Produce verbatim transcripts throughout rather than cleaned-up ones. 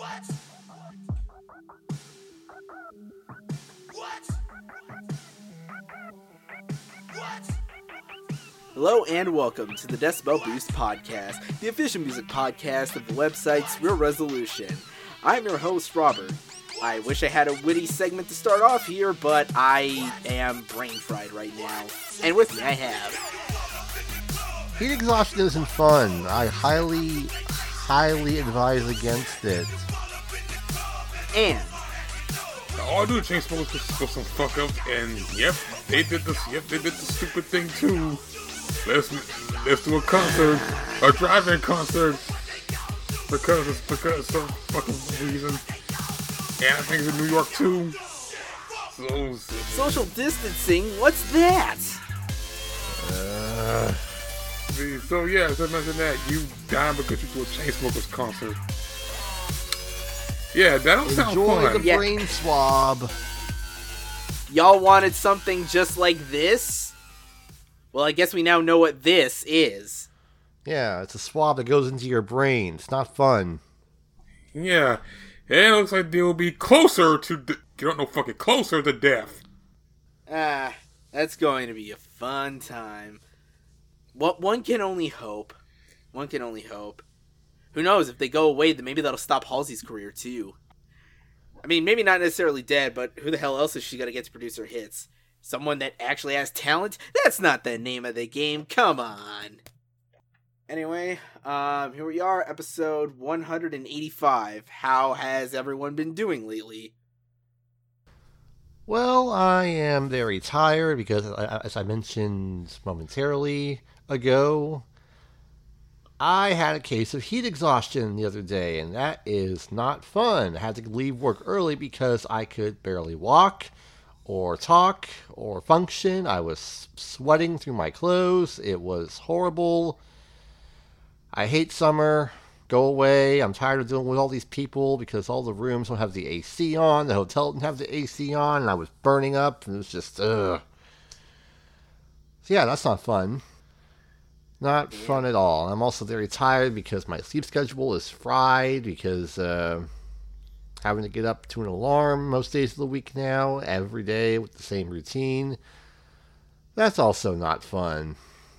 What? What? What? Hello and welcome to the Decibel Boost Podcast, the official music podcast of the website's Real Resolution. I'm your host, Robert. I wish I had a witty segment to start off here, but I am brain fried right now. And with me I have... Heat exhaustion isn't fun. I highly, highly advise against it. And... All I do is change smokers for some fuck ups, and yep, they did this. Yep, they did the stupid thing too. Let's let's do a concert, a drive-in concert, because it's because some fucking reason. And I think it's in New York too. So social distancing, what's that? Uh, so yeah, as I mentioned that you dying because you do a Chainsmokers concert. Yeah, that don't sound enjoy fun. the Yeah. brain swab. Y'all wanted something just like this? Well, I guess we now know what this is. Yeah, it's a swab that goes into your brain. It's not fun. Yeah, and it looks like they'll be closer to. De- you don't know fucking closer to death. Ah, that's going to be a fun time. What one can only hope. One can only hope. Who knows, if they go away, then maybe that'll stop Halsey's career, too. I mean, maybe not necessarily dead, but who the hell else is she going to get to produce her hits? Someone that actually has talent? That's not the name of the game, come on! Anyway, um, here we are, episode one hundred eighty-five. How has everyone been doing lately? Well, I am very tired because, as I mentioned momentarily ago, I had a case of heat exhaustion the other day, and that is not fun. I had to leave work early because I could barely walk or talk or function. I was sweating through my clothes. It was horrible. I hate summer. Go away. I'm tired of dealing with all these people because all the rooms don't have the A C on. The hotel didn't have the A C on, and I was burning up, and it was just, ugh. So yeah, that's not fun. Not fun at all. I'm also very tired because my sleep schedule is fried because uh, having to get up to an alarm most days of the week now, every day with the same routine. That's also not fun.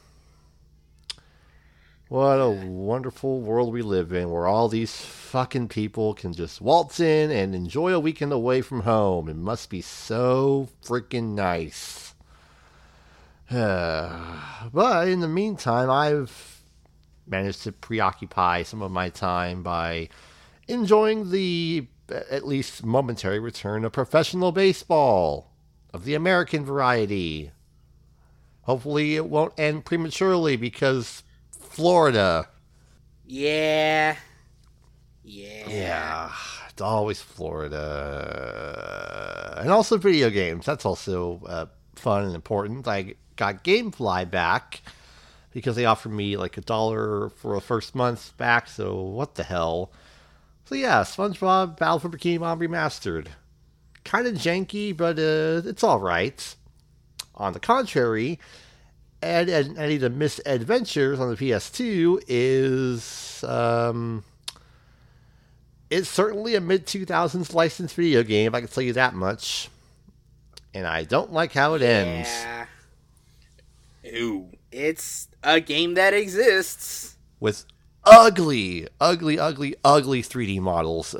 What a wonderful world we live in where all these fucking people can just waltz in and enjoy a weekend away from home. It must be so freaking nice. But in the meantime, I've managed to preoccupy some of my time by enjoying the, at least momentary, return of professional baseball, of the American variety. Hopefully it won't end prematurely because Florida. Yeah. Yeah. Yeah, it's always Florida. And also video games. That's also uh, fun and important. I got GameFly back because they offered me like a dollar for a first month back, so what the hell. So yeah, SpongeBob Battle for Bikini Bottom Remastered. Kind of janky, but uh, it's alright. On the contrary, Ed, Ed and Eddie the Misadventures on the P S two is... Um, it's certainly a mid two thousands licensed video game, I can tell you that much. And I don't like how it ends. Yeah. Ew. It's a game that exists. With ugly, ugly, ugly, ugly three D models.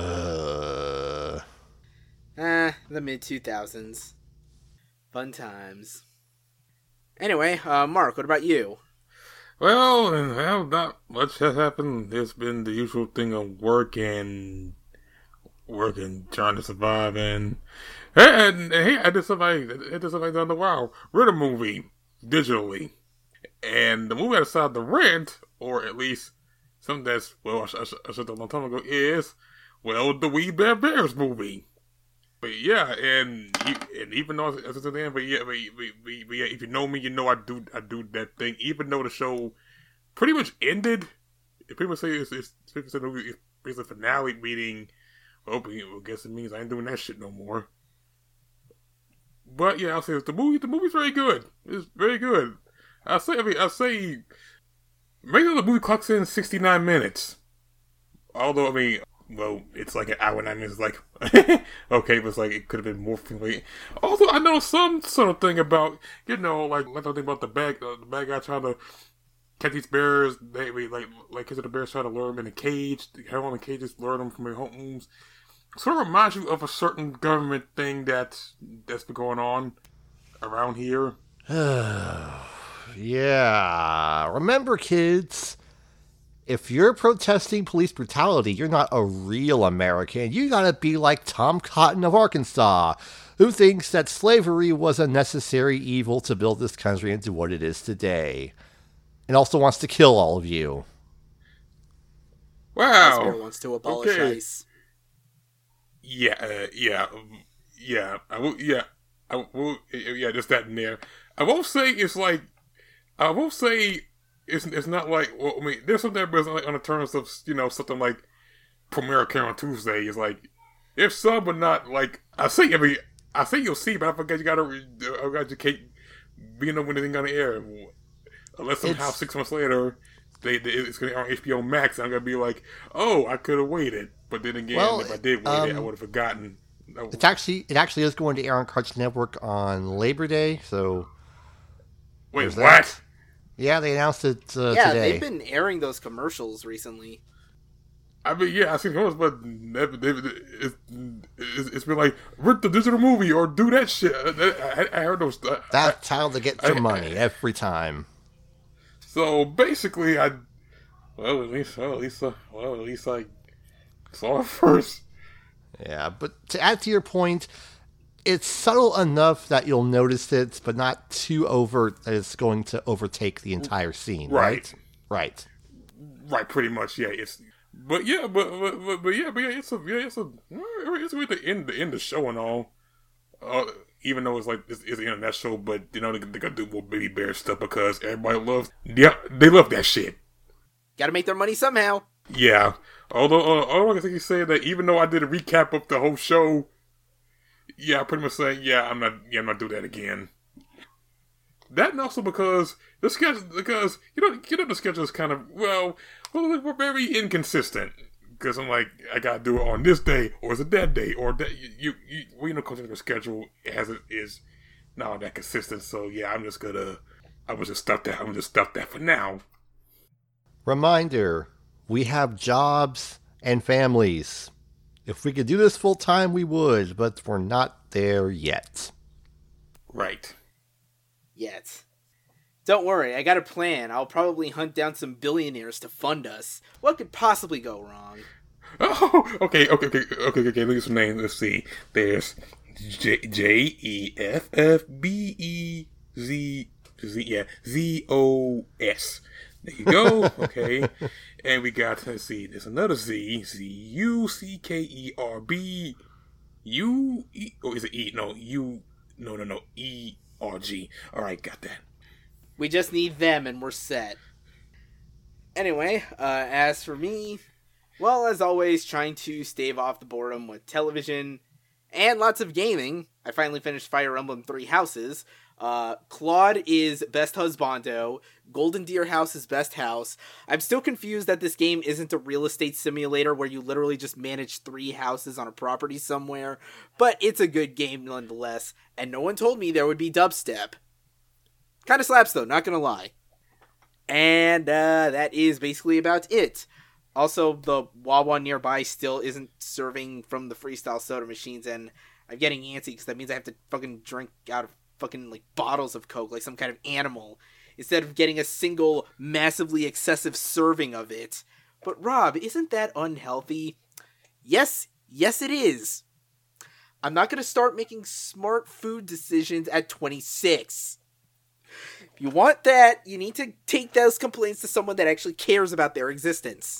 Ugh. Ah, the mid two thousands. Fun times. Anyway, uh, Mark, what about you? Well, well, not much has happened. There's been the usual thing of work and work and trying to survive. And hey, and, hey, I did something. I did something on the wow. Read a movie digitally, and the movie I decided to rent, or at least something that's well, I, I, I said a long time ago, is well the We Bare Bears movie. But yeah, and and even though it's at the end, but yeah, but, but, but, but yeah, if you know me, you know I do I do that thing. Even though the show pretty much ended, if people say it's it's fifty percent of the movie, it's the finale, meaning well, I guess it means I ain't doing that shit no more. But yeah, I'll say the movie. The movie's very good. It's very good. I say, I mean, I say, maybe the movie clocks in sixty nine minutes. Although, I mean, well, it's like an hour and nine minutes. Like, okay, but it's like it could have been more. Like, also, I know some sort of thing about you know, like like something about the bad uh, the bad guy trying to catch these bears. They like like kids of the bears trying to lure them in a cage, have them in cages, lure them from their homes. Sort of reminds you of a certain government thing that's that's been going on around here. Yeah. Remember, kids, if you're protesting police brutality, you're not a real American. You gotta be like Tom Cotton of Arkansas, who thinks that slavery was a necessary evil to build this country into what it is today. And also wants to kill all of you. Wow. Asper wants to abolish okay. ICE. Yeah, uh, yeah, yeah, I will, yeah, I will, yeah, just that in there. I won't say it's like, I won't say it's it's not like, well, I mean, there's something that like on the terms of, you know, something like Premiere Care on Tuesday is like, if some but not like, I say every, I say you'll see, but I forget you gotta, I got you can't be know when anything on the air, unless somehow it's, six months later, they, they it's gonna be on H B O Max, and I'm gonna be like, oh, I could have waited. But then again, well, if I did wait um, it, I would have forgotten. Would... It's actually it actually is going to air on Cartoon Network on Labor Day. So wait, what? That. Yeah, they announced it uh, yeah, today. Yeah, they've been airing those commercials recently. I mean, yeah, I've seen commercials, but it's, it's been like rent the digital movie or do that shit. I, I heard those. That's how they get your I, money I, every time. So basically, I well at least well at least uh, well at least I. saw it first. Yeah, but to add to your point, it's subtle enough that you'll notice it, but not too overt that it's going to overtake the entire scene, right? Right. Right, right pretty much, yeah. It's but yeah, but but, but, but yeah, but yeah, it's a yeah, it's a it's a way to end the end the show and all. Uh, even though it's like it's, it's the internet show, but you know they, they gotta do more baby bear stuff because everybody loves yeah they love that shit. Gotta make their money somehow. Yeah. Although, uh, although I think you say that even though I did a recap of the whole show, yeah, I pretty much say, yeah, I'm not, yeah, I'm not do that again. That and also because the schedule, because you know, you know, the schedule is kind of well, well we're very inconsistent. Because I'm like, I gotta do it on this day, or is it that day, or that you, you, you we know, considering the schedule as it is not that consistent. So yeah, I'm just gonna, I was just stuff that, I'm just stuff that for now. Reminder. We have jobs and families. If we could do this full time, we would, but we're not there yet. Right. Yet. Don't worry, I got a plan. I'll probably hunt down some billionaires to fund us. What could possibly go wrong? Oh, okay, okay, okay, okay, okay. Look at some names. Let's see. There's J J E F F B E Z Z yeah Z O S. There you go. Okay. And we got, let's see, there's another Z. Z U C K E R B U E. Oh, is it E? No, U. No, no, no. E R G. All right, got that. We just need them and we're set. Anyway, uh, as for me, well, as always, trying to stave off the boredom with television and lots of gaming. I finally finished Fire Emblem Three Houses. Uh, Claude is best husbando. Golden Deer House is best house. I'm still confused that this game isn't a real estate simulator where you literally just manage three houses on a property somewhere, but it's a good game nonetheless, and no one told me there would be dubstep. Kinda slaps though, not gonna lie. And, uh, that is basically about it. Also, the Wawa nearby still isn't serving from the freestyle soda machines, and I'm getting antsy because that means I have to fucking drink out of fucking, like, bottles of Coke like some kind of animal, instead of getting a single, massively excessive serving of it. But Rob, isn't that unhealthy? Yes, yes it is. I'm not gonna start making smart food decisions at twenty-six. If you want that, you need to take those complaints to someone that actually cares about their existence.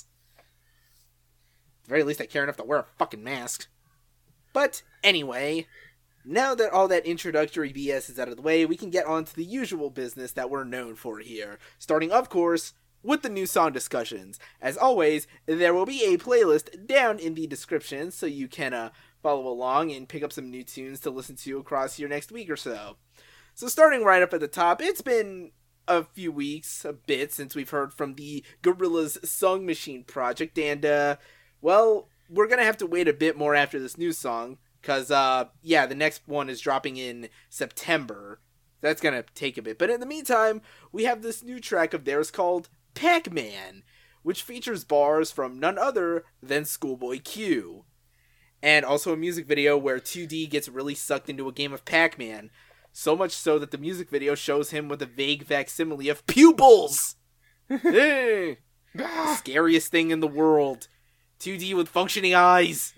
At the very least, I care enough to wear a fucking mask. But, anyway, now that all that introductory B S is out of the way, we can get on to the usual business that we're known for here. Starting, of course, with the new song discussions. As always, there will be a playlist down in the description, so you can uh, follow along and pick up some new tunes to listen to across your next week or so. So starting right up at the top, it's been a few weeks, a bit, since we've heard from the Gorillaz Song Machine project, and, uh, well, we're gonna have to wait a bit more after this new song, because, uh, yeah, the next one is dropping in September. That's gonna take a bit. But in the meantime, we have this new track of theirs called Pac-Man, which features bars from none other than Schoolboy Q. And also a music video where two D gets really sucked into a game of Pac-Man. So much so that the music video shows him with a vague facsimile of pupils! Hey! Scariest thing in the world. two D with functioning eyes.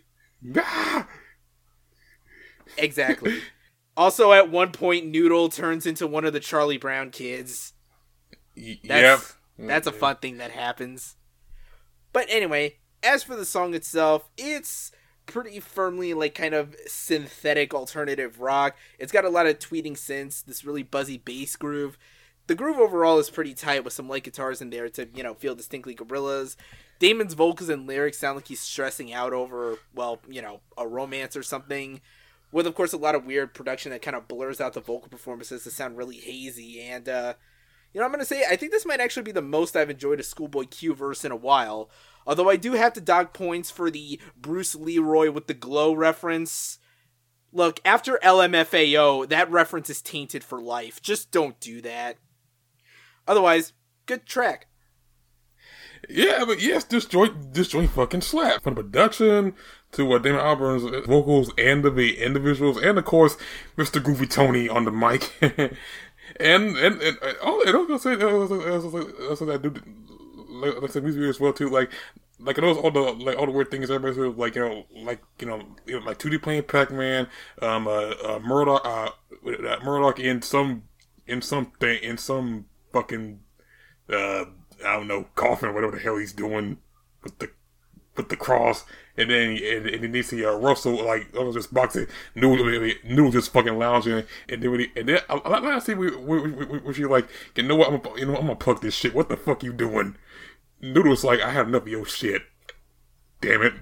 Exactly. Also, at one point, Noodle turns into one of the Charlie Brown kids. That's, yep. That's That's a fun thing that happens. But anyway, as for the song itself, it's pretty firmly like kind of synthetic alternative rock. It's got a lot of tweeting synths, this really buzzy bass groove. The groove overall is pretty tight with some light guitars in there to, you know, feel distinctly Gorillaz. Damon's vocals and lyrics sound like he's stressing out over, well, you know, a romance or something. With, of course, a lot of weird production that kind of blurs out the vocal performances to sound really hazy. And, uh, you know, I'm going to say, I think this might actually be the most I've enjoyed a Schoolboy Q verse in a while. Although I do have to dock points for the Bruce Leroy with the glow reference. Look, after L M F A O, that reference is tainted for life. Just don't do that. Otherwise, good track. Yeah, but yes, this joint, this joint fucking slap. From the production to uh, Damon Albarn's vocals and the and the visuals, and of course, Mister Groovy Tony on the mic. and and and, and, oh, and I was gonna say, I was, I was, I was, I do like, like some music video as well too. Like, like I know all the like all the weird things everybody says, like you know, like you know, you know like two D playing Pac-Man, um, uh, uh Murdoch, uh, uh, Murdoch in some in something in some fucking uh. I don't know, coffin, whatever the hell he's doing with the with the cross, and then and, and then you see uh, Russell like I was just boxing, Noodle, Noodle just fucking lounging, and then when he, and then I, I, I see we we we, we she like, you know what, I'm gonna, you know I'm gonna pluck this shit. What the fuck you doing? Noodle's like, I had enough of your shit. Damn it.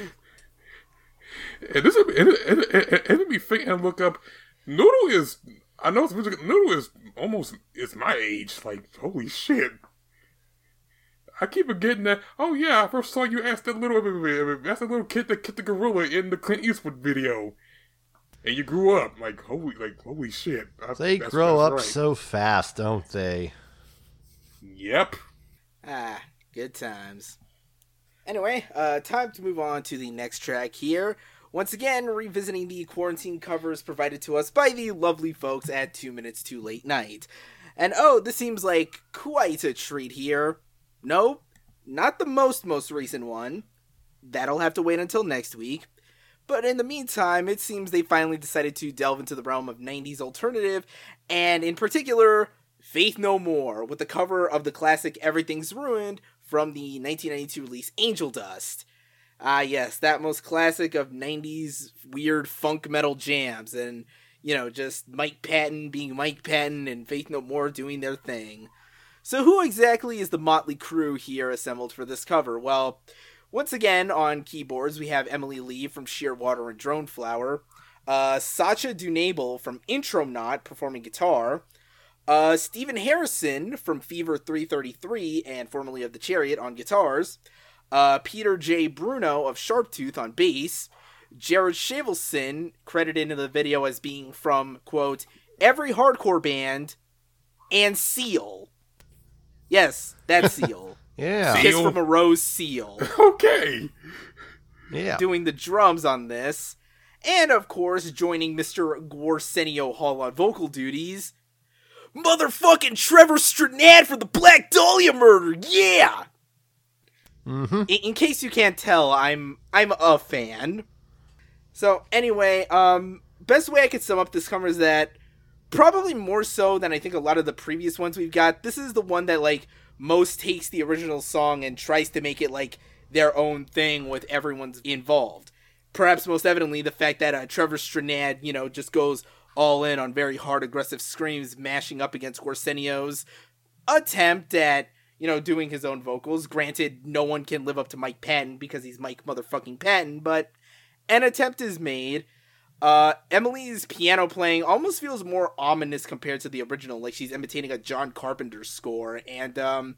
and this and and and, and me think and look up. Noodle is I know it's music. Noodle is almost it's my age. Like holy shit. I keep forgetting that. Oh yeah, I first saw you ask that little, that's that little kid that kicked the gorilla in the Clint Eastwood video, and you grew up like holy, like holy shit. I, they that's, grow that's up right. so fast, don't they? Yep. Ah, good times. Anyway, uh, time to move on to the next track here. Once again, revisiting the quarantine covers provided to us by the lovely folks at Two Minutes Too Late Night. And oh, this seems like quite a treat here. No, not the most most recent one. That'll have to wait until next week. But in the meantime, it seems they finally decided to delve into the realm of nineties alternative, and in particular, Faith No More, with the cover of the classic Everything's Ruined from the nineteen ninety-two release Angel Dust. Ah yes, that most classic of nineties weird funk metal jams, and, you know, just Mike Patton being Mike Patton and Faith No More doing their thing. So who exactly is the motley crew here assembled for this cover? Well, once again, on keyboards, we have Emily Lee from Shearwater and Drone Flower, uh, Sacha Dunable from Intronaut performing guitar, uh, Stephen Harrison from Fever three thirty-three and formerly of The Chariot on guitars, uh, Peter J. Bruno of Sharptooth on bass, Jared Shavelson, credited in the video as being from, quote, every hardcore band, and Seal. Yes, that's Seal. Yeah. Kiss Seal? from a Rose Seal. Okay. Yeah. Doing the drums on this. And, of course, joining Mister Gwarsenio Hall on vocal duties, motherfucking Trevor Strnad for the Black Dahlia murder! Yeah! Mm-hmm. In, in case you can't tell, I'm I'm a fan. So, anyway, um, best way I could sum up this cover is that probably more so than I think a lot of the previous ones we've got, this is the one that, like, most takes the original song and tries to make it, like, their own thing with everyone's involved. Perhaps most evidently the fact that uh, Trevor Strnad, you know, just goes all in on very hard, aggressive screams, mashing up against Gwarsenio's attempt at, you know, doing his own vocals. Granted, no one can live up to Mike Patton because he's Mike motherfucking Patton, but an attempt is made. Uh, Emily's piano playing almost feels more ominous compared to the original, like she's imitating a John Carpenter score, and, um,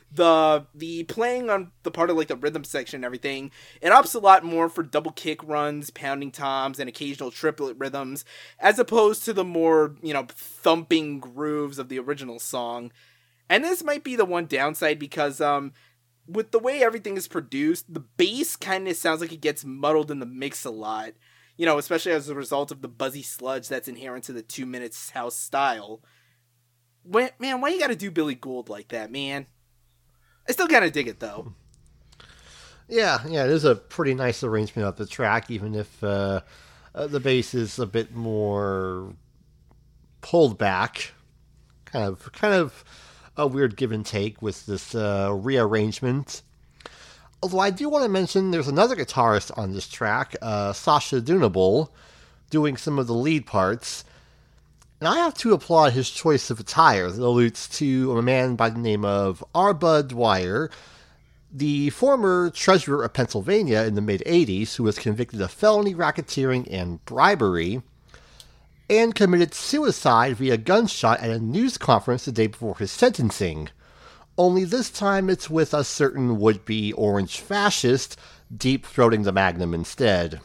the the playing on the part of like the rhythm section and everything, it opts a lot more for double kick runs, pounding toms, and occasional triplet rhythms, as opposed to the more, you know, thumping grooves of the original song. And this might be the one downside because um with the way everything is produced, the bass kind of sounds like it gets muddled in the mix a lot. You know, especially as a result of the buzzy sludge that's inherent to the two minutes house style. When, man, why you gotta do Billy Gould like that, man? I still kind of dig it, though. Yeah, yeah, it is a pretty nice arrangement of the track, even if uh, uh, the bass is a bit more pulled back. Kind of, kind of a weird give and take with this uh, rearrangement. Although I do want to mention there's another guitarist on this track, uh, Sasha Dunable, doing some of the lead parts. And I have to applaud his choice of attire that alludes to a man by the name of R. Bud Dwyer, the former treasurer of Pennsylvania in the mid-eighties, who was convicted of felony racketeering and bribery, and committed suicide via gunshot at a news conference the day before his sentencing. Only this time it's with a certain would-be orange fascist deep-throating the Magnum instead.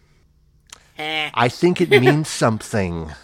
I think it means something.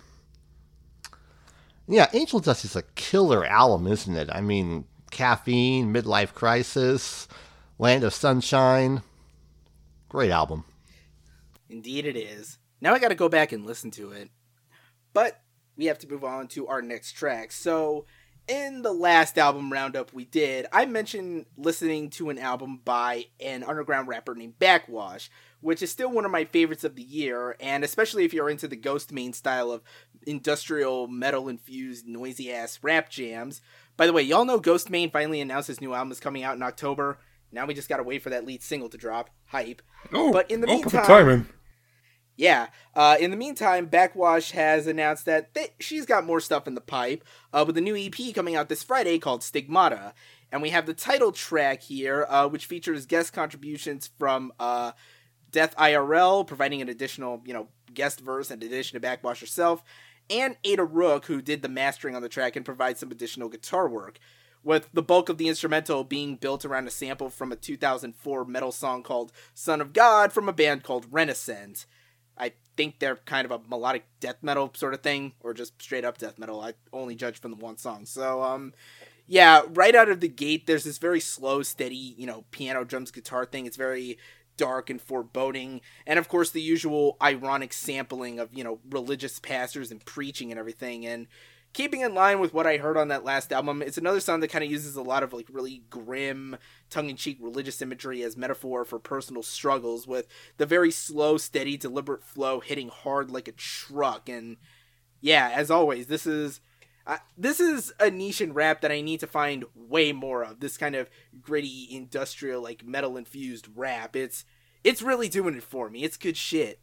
Yeah, Angel Dust is a killer album, isn't it? I mean, Caffeine, Midlife Crisis, Land of Sunshine. Great album. Indeed it is. Now I gotta go back and listen to it. But we have to move on to our next track. So, in the last album roundup we did, I mentioned listening to an album by an underground rapper named Backwash, which is still one of my favorites of the year, and especially if you're into the Ghostemane style of industrial metal-infused noisy-ass rap jams. By the way, y'all know Ghostemane finally announced his new album is coming out in October. Now we just gotta wait for that lead single to drop. Hype. Oh, but in the oh, meantime... timing. Yeah, uh, in the meantime, Backwash has announced that they, she's got more stuff in the pipe, uh, with a new E P coming out this Friday called Stigmata. And we have the title track here, uh, which features guest contributions from uh, Death I R L, providing an additional, you know, guest verse in addition to Backwash herself, and Ada Rook, who did the mastering on the track and provides some additional guitar work, with the bulk of the instrumental being built around a sample from a two thousand four metal song called Son of God from a band called Renaissance. I think they're kind of a melodic death metal sort of thing, or just straight up death metal. I only judge from the one song. So, um, yeah, right out of the gate, there's this very slow, steady, you know, piano, drums, guitar thing. It's very dark and foreboding. And, of course, the usual ironic sampling of, you know, religious pastors and preaching and everything. And keeping in line with what I heard on that last album, it's another song that kind of uses a lot of, like, really grim, tongue-in-cheek religious imagery as metaphor for personal struggles, with the very slow, steady, deliberate flow hitting hard like a truck. And, yeah, as always, this is... Uh, this is a niche in rap that I need to find way more of. This kind of gritty, industrial, like, metal-infused rap. It's it's really doing it for me. It's good shit.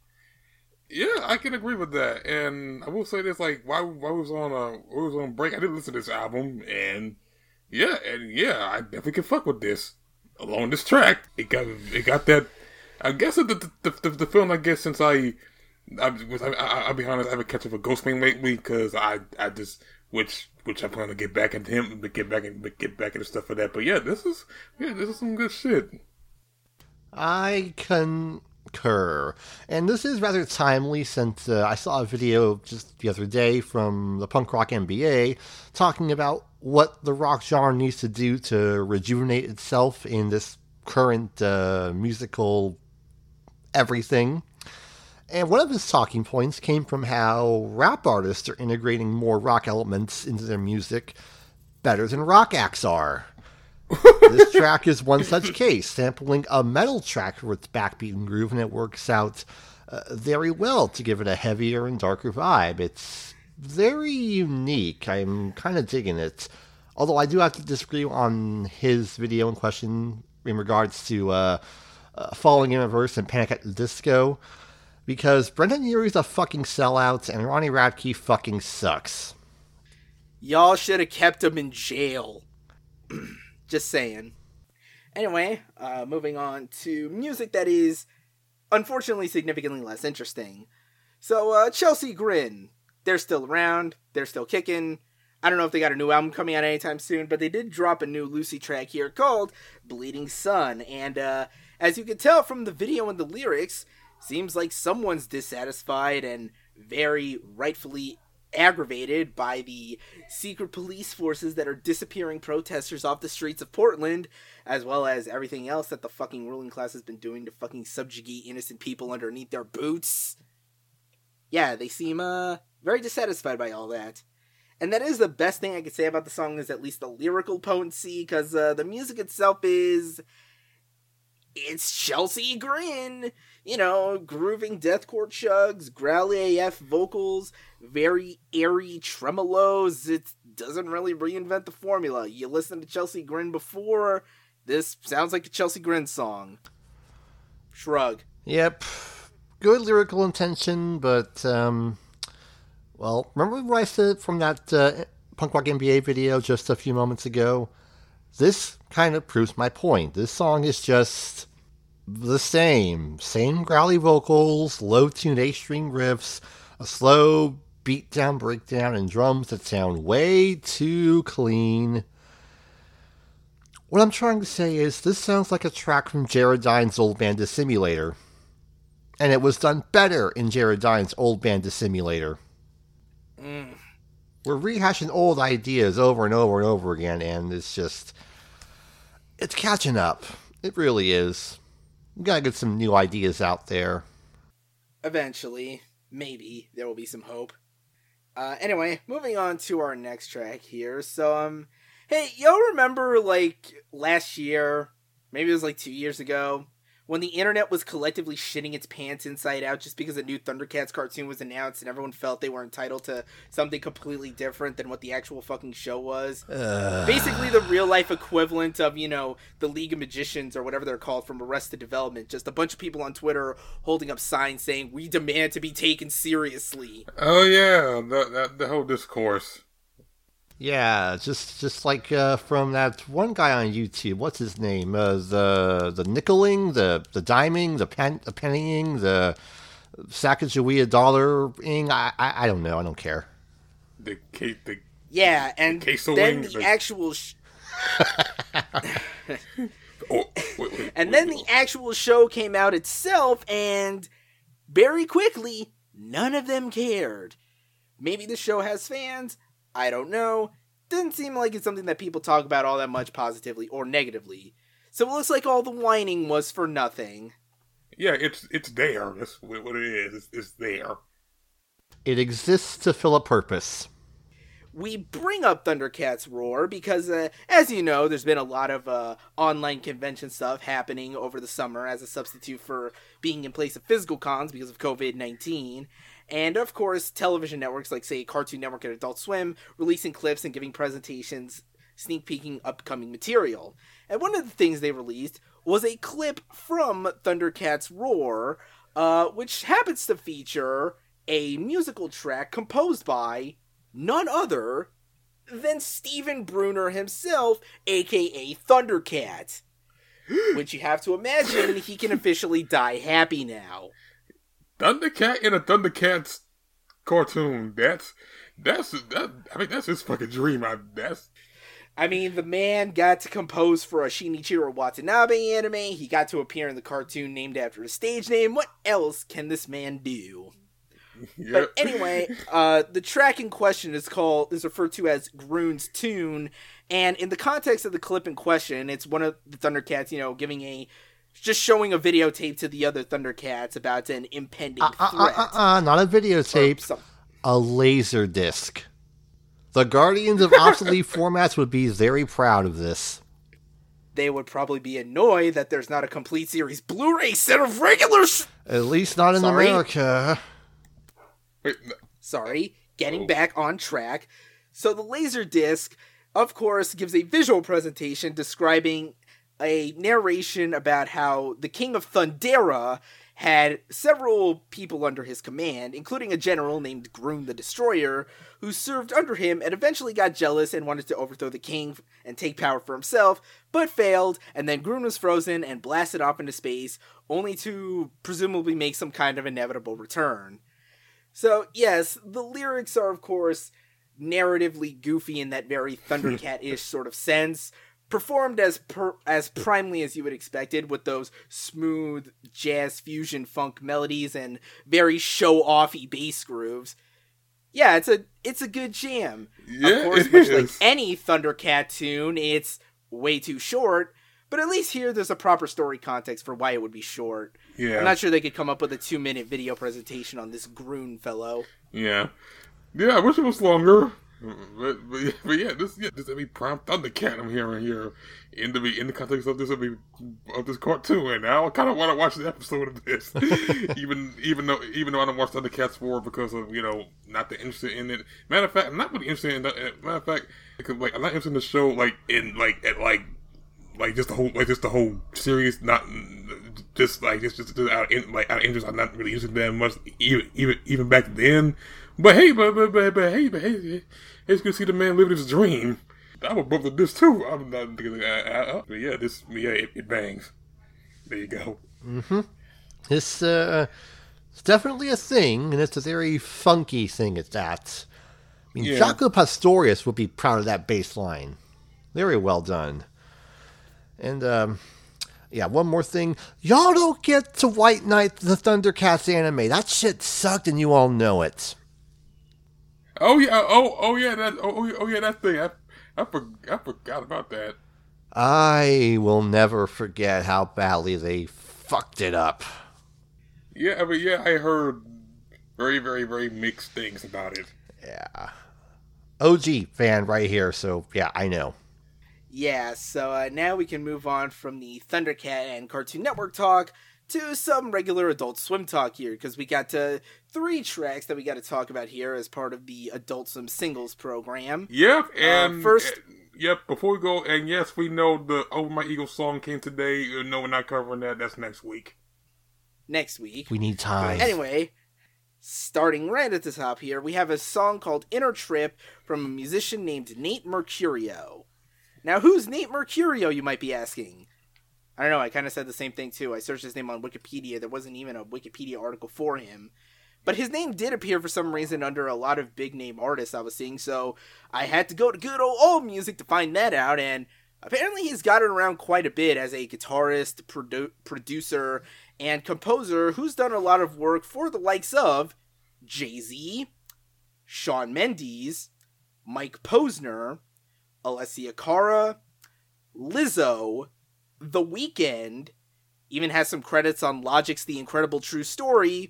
Yeah, I can agree with that. And I will say this, like, while, while I was on uh, while I was on break, I did listen to this album, and yeah, and yeah, I definitely can fuck with this. Along this track, it got it got that. I guess the the the, the, the film. I guess since I. I, I, I, I'll be honest, I haven't catch up with Ghostemane lately because I, I just, which, which I plan to get back into him, but get back and get back into stuff for that. But yeah, this is, yeah, this is some good shit. I concur, and this is rather timely since uh, I saw a video just the other day from the Punk Rock M B A talking about what the rock genre needs to do to rejuvenate itself in this current uh, musical everything. And one of his talking points came from how rap artists are integrating more rock elements into their music better than rock acts are. This track is one such case, sampling a metal track with its backbeat and groove, and it works out uh, very well to give it a heavier and darker vibe. It's very unique. I'm kind of digging it. Although I do have to disagree on his video in question in regards to uh, uh, Falling in Reverse and Panic at the Disco. Because Brendan Urie's a fucking sellout, and Ronnie Radke fucking sucks. Y'all should have kept him in jail. Just saying. Anyway, uh, moving on to music that is, unfortunately, significantly less interesting. So, uh, Chelsea Grin. They're still around. They're still kicking. I don't know if they got a new album coming out anytime soon, but they did drop a new Lucy track here called Bleeding Sun. And uh, as you can tell from the video and the lyrics, seems like someone's dissatisfied and very rightfully aggravated by the secret police forces that are disappearing protesters off the streets of Portland, as well as everything else that the fucking ruling class has been doing to fucking subjugate innocent people underneath their boots. Yeah, they seem uh very dissatisfied by all that. And that is the best thing I could say about the song, is at least the lyrical potency, because uh, the music itself is... It's Chelsea Grin! You know, grooving deathcore chugs, growly A F vocals, very airy tremolos. It doesn't really reinvent the formula. You listened to Chelsea Grin before, this sounds like a Chelsea Grin song. Shrug. Yep. Good lyrical intention, but, um... well, remember what I said from that uh, Punk Rock N B A video just a few moments ago? This kind of proves my point. This song is just the same. Same growly vocals, low-tuned A-string riffs, a slow beat-down breakdown, and drums that sound way too clean. What I'm trying to say is, this sounds like a track from Jared Dines' old band Dissimulator. And it was done better in Jared Dines' old band Dissimulator. Mm. We're rehashing old ideas over and over and over again, and it's just... it's catching up. It really is. We gotta get some new ideas out there. Eventually. Maybe. There will be some hope. Uh, anyway, moving on to our next track here. So, um... hey, y'all remember, like, last year, maybe it was like two years ago, when the internet was collectively shitting its pants inside out just because a new Thundercats cartoon was announced and everyone felt they were entitled to something completely different than what the actual fucking show was? Uh... Basically the real-life equivalent of, you know, the League of Magicians or whatever they're called from Arrested Development. Just a bunch of people on Twitter holding up signs saying, "We demand to be taken seriously." Oh yeah, the, the, the whole discourse. Yeah, just just like uh, from that one guy on YouTube. What's his name? Uh, the the nickeling, the the diming, the pen, the pennying, the Sacagawea dollaring. I, I I don't know. I don't care. The case, the yeah, and the then the, the actual. Sh- oh, wait, wait, and wait, then wait. the actual show came out itself, and very quickly, none of them cared. Maybe the show has fans. I don't know. Doesn't seem like it's something that people talk about all that much positively or negatively. So it looks like all the whining was for nothing. Yeah, it's it's there. That's what it is. It's, it's there. It exists to fill a purpose. We bring up Thundercats Roar because, uh, as you know, there's been a lot of uh, online convention stuff happening over the summer as a substitute for being in place of physical cons because of covid nineteen. And, of course, television networks like, say, Cartoon Network and Adult Swim releasing clips and giving presentations, sneak peeking upcoming material. And one of the things they released was a clip from Thundercats Roar, uh, which happens to feature a musical track composed by none other than Steven Bruner himself, aka Thundercat. Which you have to imagine he can officially die happy now. Thundercat in a Thundercats cartoon. That's that's that. I mean, that's his fucking dream. I that's. I mean, the man got to compose for a Shinichiro Watanabe anime. He got to appear in the cartoon named after his stage name. What else can this man do? Yep. But anyway, uh, the track in question is called is referred to as Groon's Tune, and in the context of the clip in question, it's one of the Thundercats, you know, giving a just showing a videotape to the other Thundercats about an impending uh, uh, threat. Uh, uh, uh, not a videotape, a laser disc. The Guardians of Obsolete Formats would be very proud of this. They would probably be annoyed that there's not a complete series Blu-ray set of regular sh- At least not in Sorry. America. Wait, no. Sorry, getting Oh. back on track. So the Laserdisc, of course, gives a visual presentation describing a narration about how the King of Thundera had several people under his command, including a general named Groon the Destroyer, who served under him and eventually got jealous and wanted to overthrow the king and take power for himself, but failed, and then Groon was frozen and blasted off into space, only to presumably make some kind of inevitable return. So, yes, the lyrics are, of course, narratively goofy in that very Thundercat-ish sort of sense, performed as per, as primely as you would expected, with those smooth jazz fusion funk melodies and very show-offy bass grooves. Yeah, it's a it's a good jam. Yeah, of course, it much is. like any Thundercat tune, it's way too short, but at least here there's a proper story context for why it would be short. Yeah. I'm not sure they could come up with a two-minute video presentation on this Groon fellow. Yeah. Yeah, I wish it was longer. But, but, but yeah, this yeah, this every prime Thundercat I'm hearing here in the in the context of this of this cartoon, and I kind of want to watch the episode of this, even even though even though I don't watch Thundercats four because of you know not that interested in it. Matter of fact, I'm not really interested in that. Matter of fact, because like I'm not interested in the show like in like at like like just the whole like just the whole series, not just like just just out in, like out of interest. I'm not really interested in that much even even even back then. But hey, but but but, but hey, but hey, it's good to see the man living his dream. I would bump to this too. I'm not thinking, uh, uh, but yeah, this yeah, it, it bangs. There you go. Mm-hmm. It's uh, it's definitely a thing, and it's a very funky thing at that. I mean, Yeah. Jaco Pastorius would be proud of that bass line. Very well done. And um, yeah, one more thing. Y'all don't get to White Knight the Thundercats anime. That shit sucked, and you all know it. Oh yeah, oh oh yeah, that oh oh yeah, that thing. I I, for, I forgot about that. I will never forget how badly they fucked it up. Yeah, but yeah, I heard very very very mixed things about it. Yeah. O G fan right here, so yeah, I know. Yeah, so uh, now we can move on from the Thundercat and Cartoon Network talk to some regular Adult Swim talk here, because we got uh, three tracks that we got to talk about here as part of the Adult Swim singles program. Yep, and Uh, first- uh, yep. Before we go, and yes, we know the "Over My Eagle" song came today. Uh, no, we're not covering that. That's next week. Next week. We need time. Anyway, starting right at the top here, we have a song called Inner Trip from a musician named Nate Mercurio. Now, who's Nate Mercurio, you might be asking? I don't know, I kind of said the same thing too. I searched his name on Wikipedia. There wasn't even a Wikipedia article for him. But his name did appear for some reason under a lot of big name artists I was seeing, so I had to go to good old old music to find that out, and apparently he's gotten around quite a bit as a guitarist, produ- producer, and composer who's done a lot of work for the likes of Jay-Z, Shawn Mendes, Mike Posner, Alessia Cara, Lizzo, The Weeknd, even has some credits on Logic's The Incredible True Story,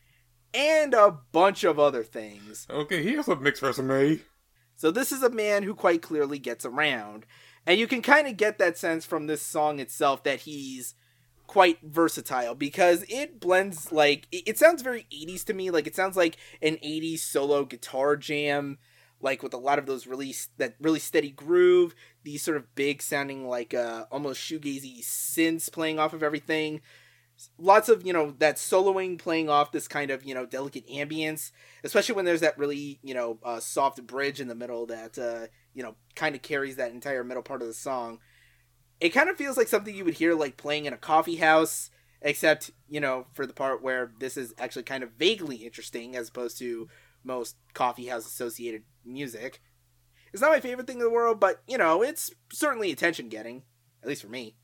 and a bunch of other things. Okay, he has a mixed resume. So this is a man who quite clearly gets around. And you can kind of get that sense from this song itself that he's quite versatile, because it blends, like, it, it sounds very eighties to me. Like, it sounds like an eighties solo guitar jam, like with a lot of those really, that really steady groove, these sort of big sounding, like, uh, almost shoegazy synths playing off of everything. Lots of, you know, that soloing playing off this kind of, you know, delicate ambience, especially when there's that really, you know, uh, soft bridge in the middle that, uh, you know, kind of carries that entire middle part of the song. It kind of feels like something you would hear, like, playing in a coffee house, except, you know, for the part where this is actually kind of vaguely interesting as opposed to most coffee house associated music. It's not my favorite thing in the world, but, you know, it's certainly attention getting, at least for me.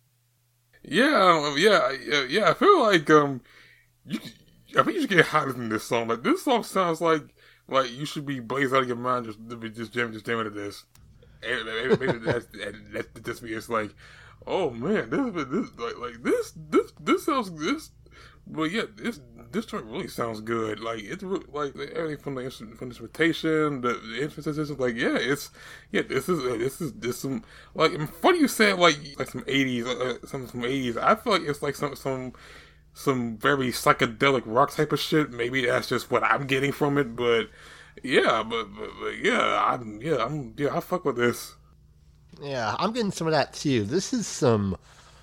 Yeah, um, yeah, yeah, yeah. I feel like um, you, I think you should get hotter than this song. Like this song sounds like like you should be blazed out of your mind just just jamming just jamming to this. And maybe that's that's just me. It's like, oh man, this this like like this this this sounds this. But yeah, this this track really sounds good. Like it's re- like everything from the instrument, from the instrumentation, the, the instrumentation. Like yeah, it's yeah. This is uh, this is this some like and funny you said like like some eighties, uh, some some eighties. I feel like it's like some some some very psychedelic rock type of shit. Maybe that's just what I'm getting from it. But yeah, but, but, but yeah, I'm yeah I'm yeah I fuck with this. Yeah, I'm getting some of that too. This is some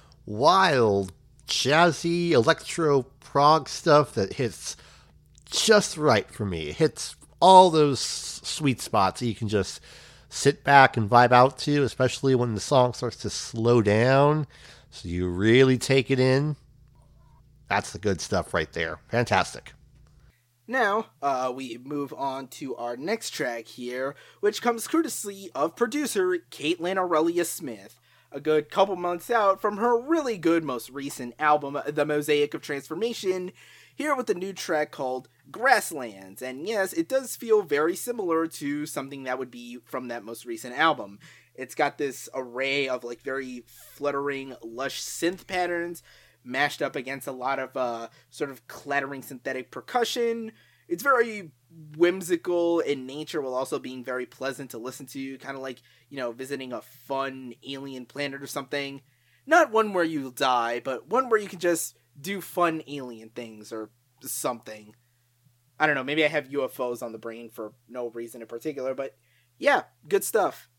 wild, jazzy, electro prog stuff that hits just right for me. It hits all those sweet spots that you can just sit back and vibe out to, especially when the song starts to slow down, so you really take it in. That's the good stuff right there. Fantastic. Now, uh, we move on to our next track here, which comes courtesy of producer Caitlin Aurelia Smith, a good couple months out from her really good most recent album, The Mosaic of Transformation, here with a new track called Grasslands. And yes, it does feel very similar to something that would be from that most recent album. It's got this array of like very fluttering, lush synth patterns, mashed up against a lot of uh, sort of clattering synthetic percussion. It's very whimsical in nature while also being very pleasant to listen to, kind of like, you know, visiting a fun alien planet or something. Not one where you'll die, but one where you can just do fun alien things or something. I don't know, maybe I have U F Os on the brain for no reason in particular, but yeah, good stuff.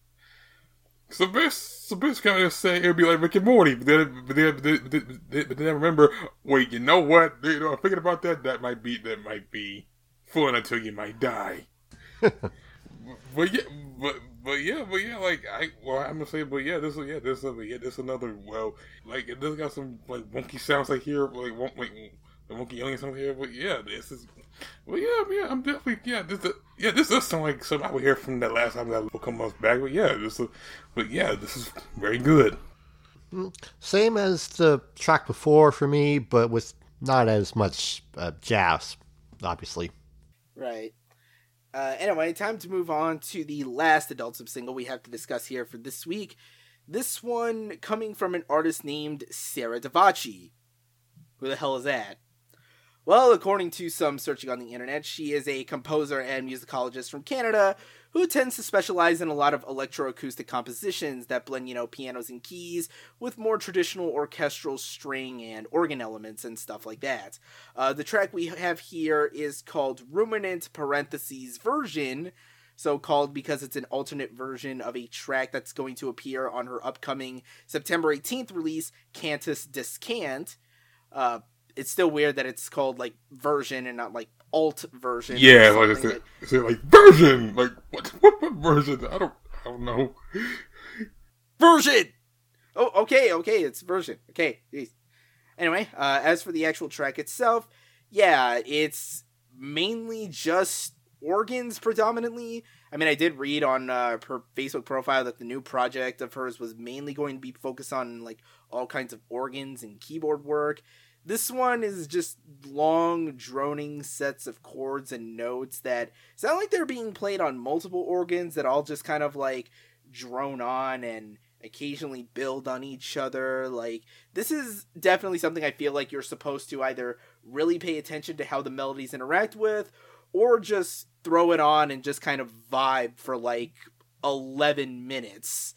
So best, so best kind of say it'd be like Rick and Morty, but then, but then, but then, but then, but then I remember, wait, you know what? You know, I'm thinking about that. That might be, that might be fun until you might die. but yeah, but but yeah, but yeah, like I, well, I'm gonna say, but yeah, this is yeah, this is yeah, this is another well, like this got some like wonky sounds like here, like wonk, like the wonky alien sounds here, but yeah, this is. Well, yeah, yeah, I'm definitely, yeah, this, uh, yeah, this does sound like something I would hear from that last album that will come months back, but yeah, this, uh, but yeah, this is very good. Same as the track before for me, but with not as much uh, jazz, obviously. Right. Uh, anyway, time to move on to the last Adult Swim single we have to discuss here for this week. This one coming from an artist named Sarah Davachi. Who the hell is that? Well, according to some searching on the internet, she is a composer and musicologist from Canada who tends to specialize in a lot of electroacoustic compositions that blend, you know, pianos and keys with more traditional orchestral string and organ elements and stuff like that. Uh, the track we have here is called Ruminant parentheses Version, so called because it's an alternate version of a track that's going to appear on her upcoming September eighteenth release, Cantus Descant. Uh, It's still weird that it's called, like, version and not, like, alt version. Yeah, like, is it, is it, like, version? Like, what, what, what version? I don't, I don't know. Version! Oh, okay, okay, it's version. Okay, geez. Anyway, uh, as for the actual track itself, yeah, it's mainly just organs, predominantly. I mean, I did read on uh, her Facebook profile that the new project of hers was mainly going to be focused on, like, all kinds of organs and keyboard work. This one is just long, droning sets of chords and notes that sound like they're being played on multiple organs that all just kind of, like, drone on and occasionally build on each other. Like, this is definitely something I feel like you're supposed to either really pay attention to how the melodies interact with, or just throw it on and just kind of vibe for, like, eleven minutes.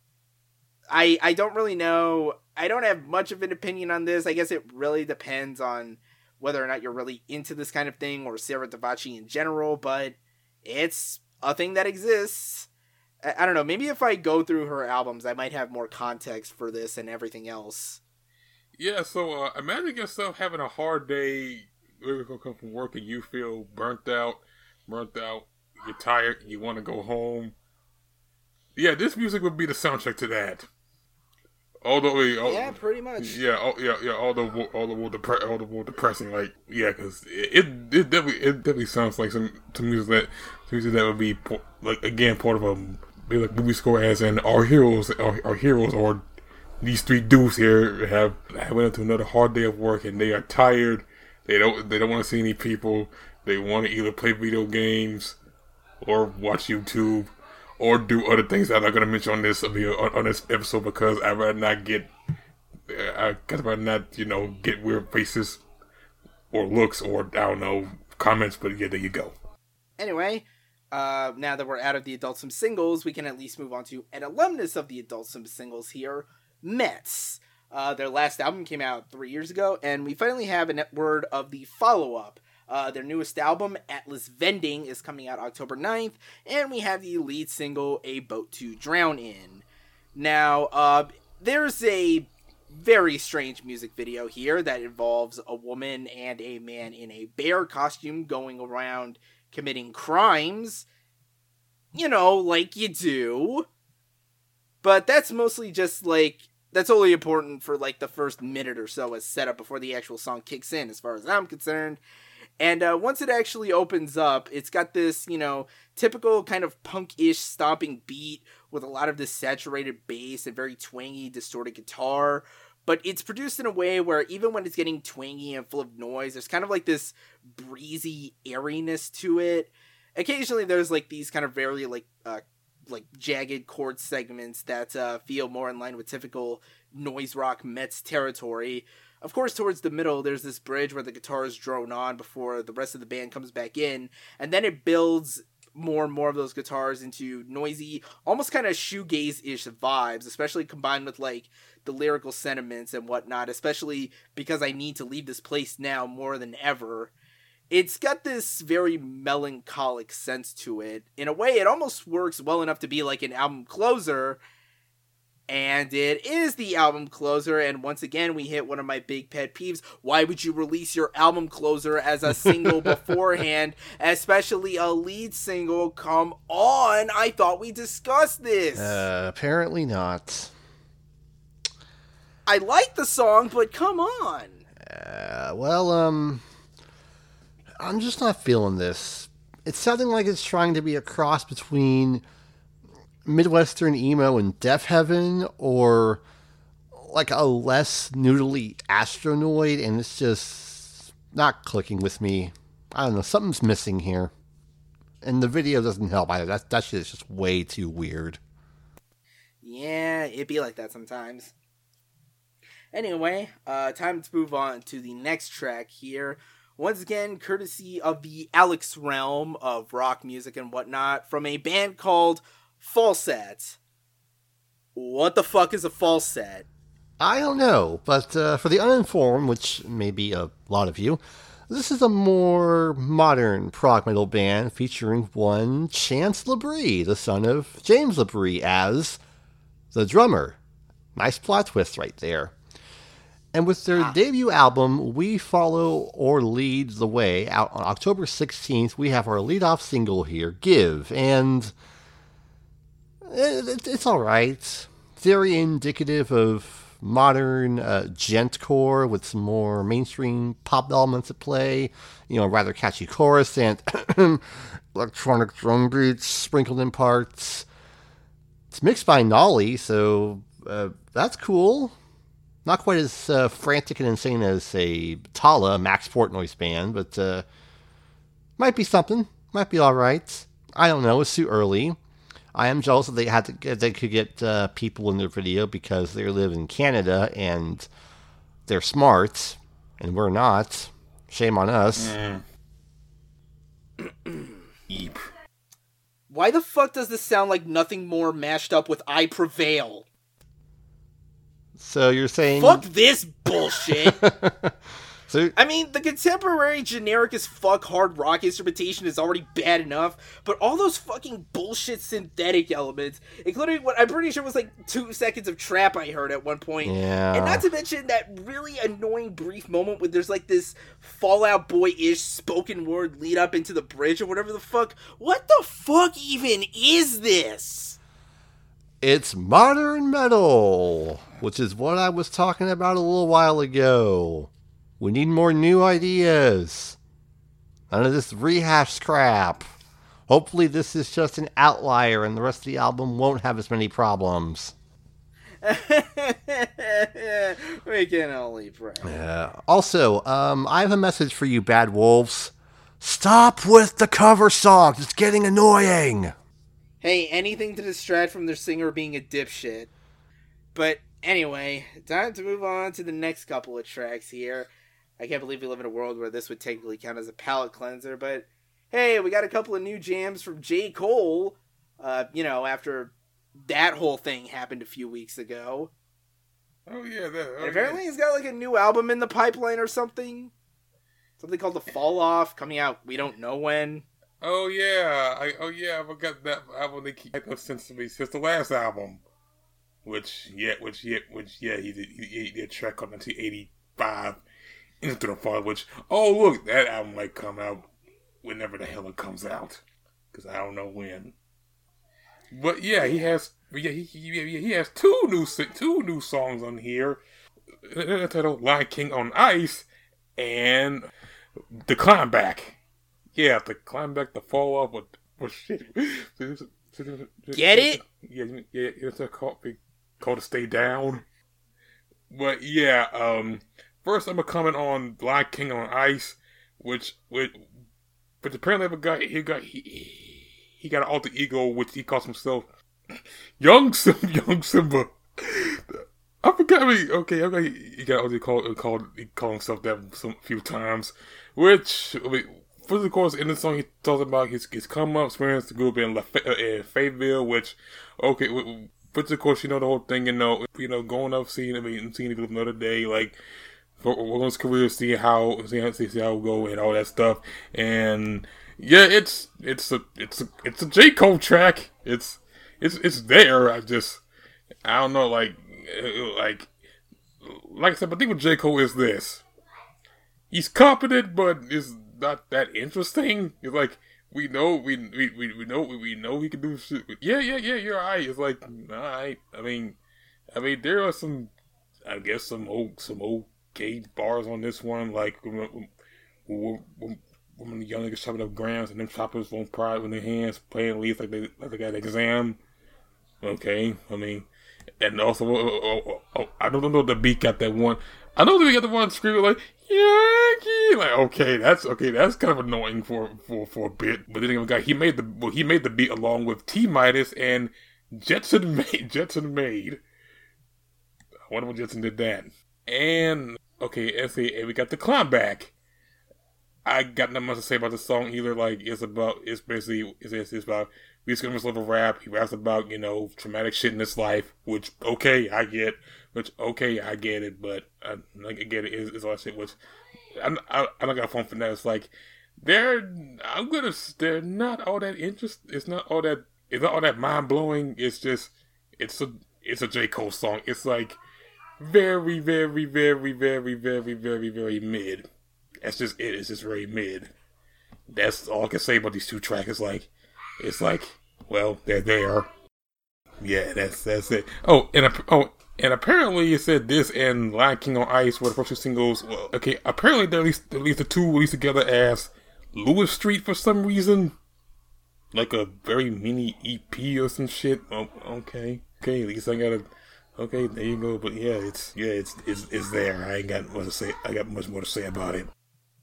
I I don't really know. I don't have much of an opinion on this. I guess it really depends on whether or not you're really into this kind of thing or Sarah Davachi in general, but it's a thing that exists. I, I don't know. Maybe if I go through her albums, I might have more context for this and everything else. Yeah, so uh, imagine yourself having a hard day. You're going to come from work and you feel burnt out, burnt out, you're tired, you want to go home. Yeah, this music would be the soundtrack to that. Although, all, yeah, pretty much. Yeah, all, yeah, yeah. All the all the more depre- all the more depressing. Like, yeah, because it, it it definitely it definitely sounds like some to music that to music that would be like again part of a be like movie score, as in our heroes, our, our heroes, or these three dudes here have have went into another hard day of work and they are tired. They don't they don't want to see any people. They want to either play video games or watch YouTube. Or do other things that I'm not going to mention on this on this episode because I'd rather not get, I I'd rather not, you know, get weird faces or looks or, I don't know, comments, but yeah, there you go. Anyway, uh, now that we're out of the Adult Swim singles, we can at least move on to an alumnus of the Adult Swim singles here, Metz. Uh, their last album came out three years ago, and we finally have a word of the follow-up. Uh, their newest album, Atlas Vending, is coming out October ninth, and we have the lead single, A Boat to Drown In. Now, uh, there's a very strange music video here that involves a woman and a man in a bear costume going around committing crimes. You know, like you do. But that's mostly just, like, that's only important for, like, the first minute or so as setup before the actual song kicks in, as far as I'm concerned. And uh, once it actually opens up, it's got this, you know, typical kind of punk-ish stomping beat with a lot of this saturated bass and very twangy, distorted guitar. But it's produced in a way where even when it's getting twangy and full of noise, there's kind of like this breezy airiness to it. Occasionally there's like these kind of very like uh, like jagged chord segments that uh, feel more in line with typical noise rock Mets territory. Of course, towards the middle, there's this bridge where the guitars drone on before the rest of the band comes back in, and then it builds more and more of those guitars into noisy, almost kind of shoegaze-ish vibes, especially combined with, like, the lyrical sentiments and whatnot, especially because I need to leave this place now more than ever. It's got this very melancholic sense to it. In a way, it almost works well enough to be like an album closer, and it is the album closer, and once again, we hit one of my big pet peeves. Why would you release your album closer as a single beforehand, especially a lead single? Come on, I thought we discussed this. Uh, apparently not. I like the song, but come on. Uh, well, um, I'm just not feeling this. It's sounding like it's trying to be a cross between Midwestern emo and Deaf Heaven, or like a less noodly Astronoid, and it's just not clicking with me. I don't know, something's missing here. And the video doesn't help either. That, that shit is just way too weird. Yeah, it be like that sometimes. Anyway, uh, time to move on to the next track here. Once again, courtesy of the Alex realm of rock music and whatnot, from a band called Falset. What the fuck is a falset? I don't know, but uh, for the uninformed, which may be a lot of you, this is a more modern prog metal band featuring one Chance Labrie, the son of James Labrie, as the drummer. Nice plot twist right there. And with their ah. debut album, We Follow or Lead the Way, out on October sixteenth, we have our lead-off single here, Give, and it, it's alright. Very indicative of modern uh, gentcore with some more mainstream pop elements at play, you know, rather catchy chorus and electronic drum beats sprinkled in parts. It's mixed by Nolly, so uh, that's cool. Not quite as uh, frantic and insane as, say, Tala, Max Portnoy's band, but uh, might be something. Might be alright. I don't know. It's too early. I am jealous that they had to get, they could get uh, people in their video because they live in Canada and they're smart, and we're not. Shame on us. Mm. Eep. Why the fuck does this sound like Nothing More mashed up with I Prevail? So you're saying... Fuck this bullshit! so, I mean, the contemporary generic as fuck hard rock instrumentation is already bad enough, but all those fucking bullshit synthetic elements, including what I'm pretty sure was like two seconds of trap I heard at one point, yeah. and not to mention that really annoying brief moment where there's like this Fall Out Boy-ish spoken word lead up into the bridge or whatever the fuck. What the fuck even is this? It's modern metal, which is what I was talking about a little while ago. We need more new ideas. None of this rehashed crap. Hopefully this is just an outlier and the rest of the album won't have as many problems. We can only pray. Yeah. Also, um, I have a message for you, Bad Wolves. Stop with the cover songs. It's getting annoying. Hey, anything to distract from their singer being a dipshit. But anyway, time to move on to the next couple of tracks here. I can't believe we live in a world where this would technically count as a palate cleanser, but hey, we got a couple of new jams from J. Cole, uh, you know, after that whole thing happened a few weeks ago. Oh, yeah. That, oh, and apparently yeah. he's got like a new album in the pipeline or something. Something called The Fall Off, coming out we don't know when. Oh yeah, I oh yeah, I forgot that album they keep since since the last album, which yeah, which yeah, which yeah, he did he, he did a track on nineteen eighty-five Into the Fall, which oh look, that album might come out whenever the hell it comes out, because I don't know when. But yeah, he has yeah he he, he has two new two new songs on here, entitled "Lion King on Ice" and the climb back. Yeah, the climb back, the fall off, what, what shit. Get it? Yeah, yeah, it's a called, called to stay down. But yeah, um, first I'm gonna comment on Lion King on Ice, which, which, but apparently the guy he got he he got an alter ego, which he calls himself Young Simba. Young Simba. I forgot. I mean, okay, okay, he got alter called called he called himself that some few times, which I mean, first of course in the song he talks about his his come up experience to go up in La Fa- uh, in Fayetteville, which okay. W- But of course, you know the whole thing. You know, you know, going up, seeing, I mean, seeing it another day, like for his career, seeing how, seeing how, see how it go and all that stuff. And yeah, it's it's a it's a it's a J. Cole track. It's it's it's there. I just I don't know, like like like I said. But I think what J. Cole is this. He's competent, but it's not that interesting. It's like. We know, we, we we we know, we know he can do shit. Yeah, yeah, yeah, you're right. It's like, alright. I mean, I mean, there are some, I guess, some old, some okay bars on this one. Like, when, when, when the young niggas chopping up grams and them choppers won't pride in their hands, playing leads like they, like they got an exam. Okay, I mean, and also, oh, oh, oh, oh, I don't know if the beat got that one. I know that we got the one screaming like Yankee, like okay, that's okay, that's kind of annoying for for, for a bit. But then again, guy he made the well, he made the beat along with T Midas and Jetson made Jetson made. I wonder what Jetson did that. And okay, and see, and we got the climb back. I got nothing much to say about the song either. Like it's about it's basically it's, it's, it's about he's gonna little rap. He raps about you know traumatic shit in his life, which okay, I get. Which okay, I get it, but I, I get it. It's, it's all that shit. Which I'm, I, I don't got a phone for that. It's like they're I'm gonna they're not all that interest. It's not all that. It's not all that mind blowing. It's just it's a it's a J. Cole song. It's like very very very very very very very mid. That's just it. It's just very mid. That's all I can say about these two tracks. It's like it's like well they're there. Yeah, that's that's it. Oh and a, oh. And apparently it said this and Lion King on Ice were the first two singles. Well, okay, apparently they're at least, at least the two released together as Lewis Street for some reason. Like a very mini E P or some shit. Oh, okay. Okay, at least I got a... Okay, there you go. But yeah, it's yeah, it's it's, it's there. I ain't got much to say. I got much more to say about it.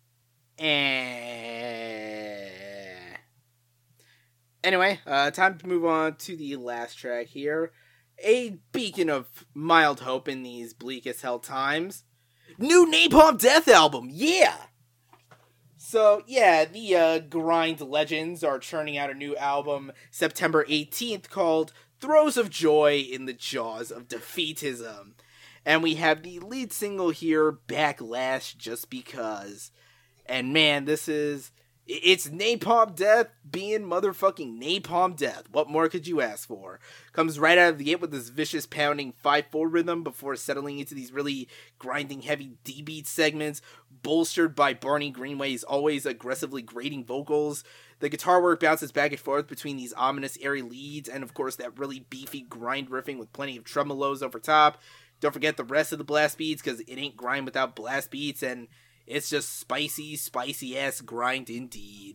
Eh. Anyway, uh, time to move on to the last track here. A beacon of mild hope in these bleak as hell times. New Napalm Death album, yeah! So, yeah, the uh, Grind Legends are churning out a new album September eighteenth called Throes of Joy in the Jaws of Defeatism. And we have the lead single here, Backlash Just Because. And man, this is... It's Napalm Death being motherfucking Napalm Death. What more could you ask for? Comes right out of the gate with this vicious pounding five four rhythm before settling into these really grinding heavy D-beat segments, bolstered by Barney Greenway's always aggressively grating vocals. The guitar work bounces back and forth between these ominous airy leads, and of course that really beefy grind riffing with plenty of tremolos over top. Don't forget the rest of the blast beats, because it ain't grind without blast beats, and it's just spicy, spicy-ass grind indeed.